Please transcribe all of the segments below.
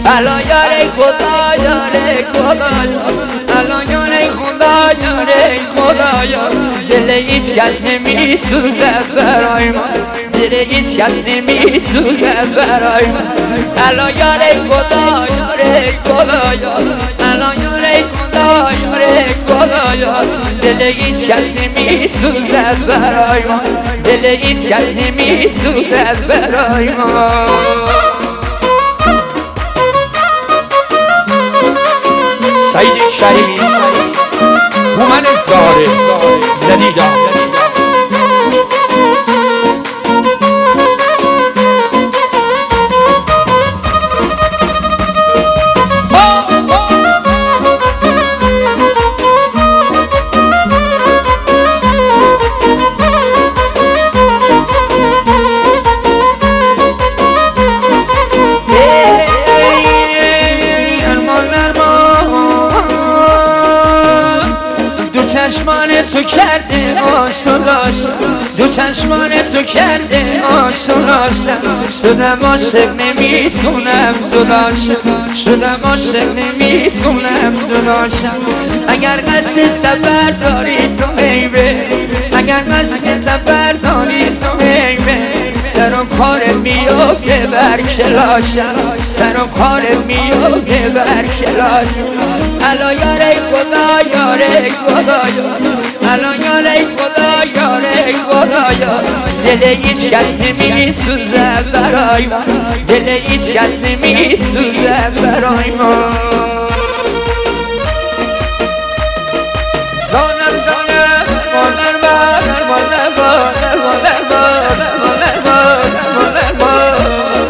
الان یاره خدا یاره خدایا الان یاره خدا یاره خدایا دل هیچ کس نمیسوزه برای ما دل هیچ کس نمیسوزه برای ما الان یاره خدا یاره خدایا الان یاره خدا یاره خدایا دل هیچ کس نمیسوزه برای ما دل هیچ کس نمیسوزه برای ما سعید شریف هومن زاره زدیدا چشمان تو کرده آشناش دو چشمان تو کرده آشناش شدم عاشق نمیتونم جداشم شدم عاشق نمیتونم جداشم اگر قصد سفر داری تو عیبه اگر قصد سفر داری تو عیبه سر و کار میفته بر کلاشم سر و کار میفته بر کلاشم الان یاره خدا یاره خدایا الان یاره خدا یاره خدایا دل هیچ کس نمیسوزه برای ما دل هیچ کس نمیسوزه برای ما زانم زانم مادر مادر مادر مادر مادر مادر مادر مادر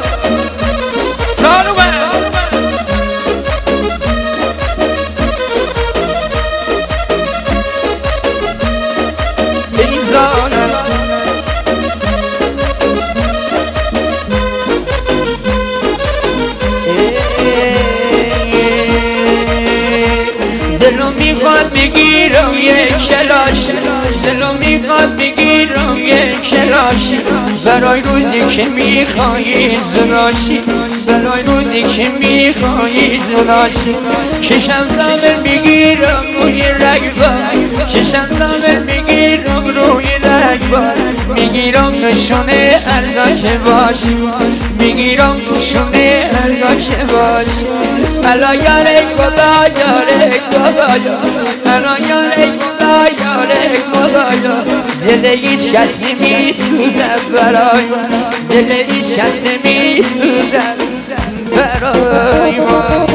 دلو میخواد بگیرم یک کلاش دلو میخواد بگیرم یک کلاش برای روزی که میخوایی زناشی برای روزی که میخوایی زناشی چشم دامن میگیرم روی رگبار چشم دامن میگیرم روی رگبار میگیرم نشونه هرگاه که باشی میگیرم نشونه هرگاه که باشی الان یاره خدا یاره خدایا الان یاره خدا یاره خدایا دل هیچ کس نمیسوزه برای ما دل هیچ کس نمیسوزه برای ما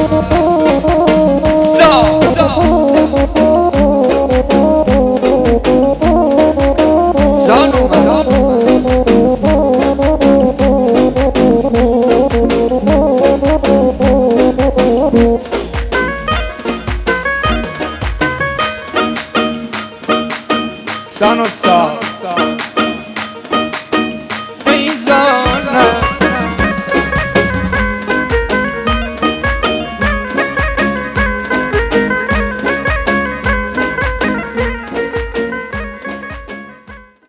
سان استاد